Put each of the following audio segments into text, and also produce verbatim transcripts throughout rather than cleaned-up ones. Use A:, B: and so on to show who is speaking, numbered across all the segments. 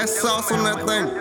A: that sauce on that thing.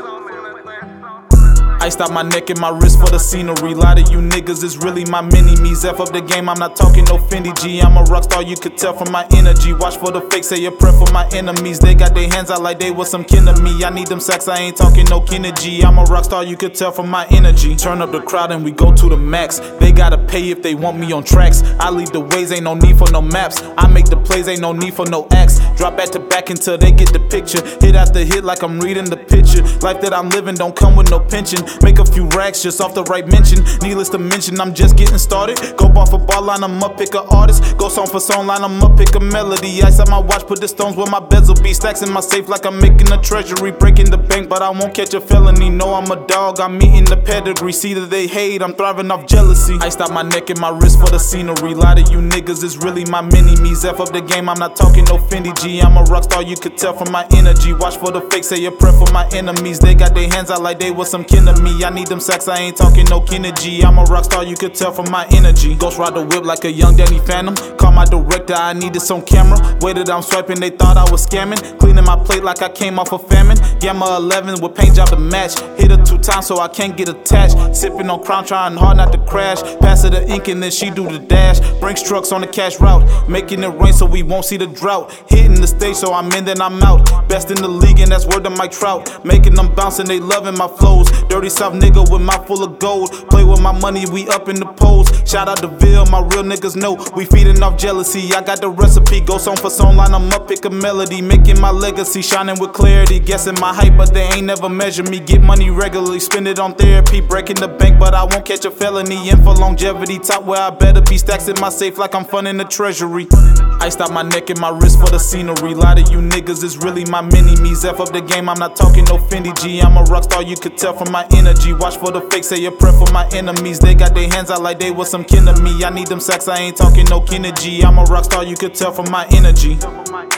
B: Iced out my neck and my wrist for the scenery. Lot of you niggas is really my mini-me's. F up the game, I'm not talking no Fendi G. I'm a rockstar, you could tell from my energy. Watch for the fake, say a prayer for my enemies. They got their hands out like they was some kin to me. I need them sacks, I ain't talking no Kennedy. I'm a rockstar, you could tell from my energy. Turn up the crowd and we go to the max. They gotta pay if they want me on tracks. I lead the ways, ain't no need for no maps. I make the plays, ain't no need for no acts. Drop back to back until they get the picture. Hit after hit like I'm reading the picture. Life that I'm living don't come with no pension. Make a few racks just off the right mention. Needless to mention, I'm just getting started. Go bar for bar, line them up, pick a artist. Go song for song, line them up, pick a melody. Ice on my watch, put the stones where my bezel be. Stacks in my safe like I'm making a treasury. Breaking the bank, but I won't catch a felony. No, I'm a dog, I'm eating the pedigree. See that they hate, I'm thriving off jealousy. Iced out my neck and my wrist for the scenery. Lot of you niggas is really my mini-me's. F up the game, I'm not talking no Fendi G. I'm a rockstar, you could tell from my energy. Watch for the fake, say a prayer for my enemies. They got their hands out like they was some kin to me. I need them sacks, I ain't talking no Kennedy. I'm a rockstar, you could tell from my energy. Ghost ride the whip like a young Danny Phantom. Call my director, I need this on camera. Waited, I'm swiping, they thought I was scamming. Cleaning my plate like I came off a famine. Gamma eleven with paint job to match. Hit her two times so I can't get attached. Sipping on Crown, trying hard not to crash. Pass her the ink and then she do the dash. Brinks trucks on the cash route. Making it rain so we won't see the drought. Hitting the stage so I'm in, then I'm out. Best in the league and that's word to Mike Trout. Making them bounce and they loving my flows. Dirty South nigga with mouth full of gold. Play with my money, we up in the polls. Shout out to Ville, my real niggas know we feeding off jealousy. I got the recipe, go song for song, line them up, pick a melody. Making my legacy, shining with clarity. Guessing my hype, but they ain't never measure me. Get money regularly, spend it on therapy. Breaking the bank, but I won't catch a felony. In for longevity, top where I better be. Stacks in my safe like I'm funding the treasury. Iced out my neck and my wrist for the scenery. Lot of you niggas is really my mini-me's. F up the game, I'm not talking no Fendi G. I'm a rockstar, you could tell from my energy. Watch for the fake, say a prayer for my enemies. They got their hands out like they was some kin to me. I need them sacks, I ain't talking no Kennedy. I'm a rockstar, you could tell from my energy.